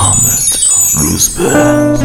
حامد روزبه.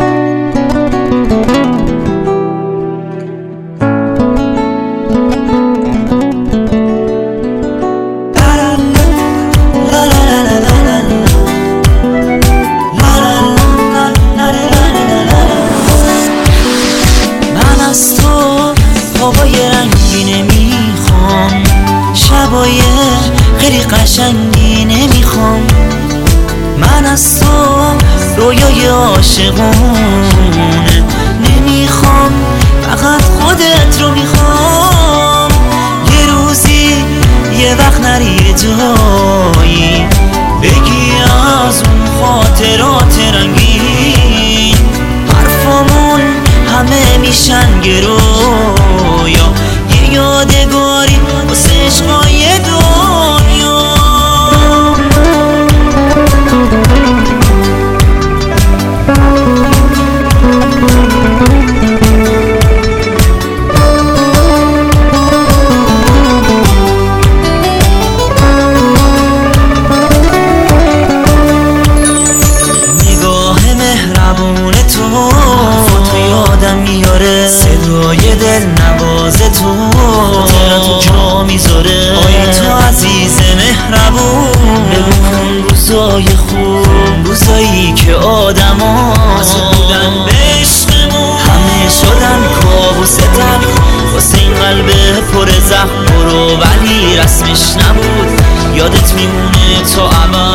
هوای رنگی نمیخوام، شبای خیلی قشنگی نمیخوام. من از تو رویای عاشقونه نمیخوام، فقط خودت رو میخوام. یه روزی یه وقت نری یه جایی بگی از اون خاطرات رنگین، حرفامون همه میشن گرویا، یه یادگاری واسه عشقای دنیا. نگاه مهربون تو یادم میاره، صدای دل نواز تو خاطراتو جا میذاره. آی تو عزیز مهربون، بگو کن روزای خوب، روزایی که آدما بودن به عشقمون، همه شدن کابوس تلخ واسه این قلب پر زخم. برو ولی رسمش نبود، یادت میمونه تا ابد.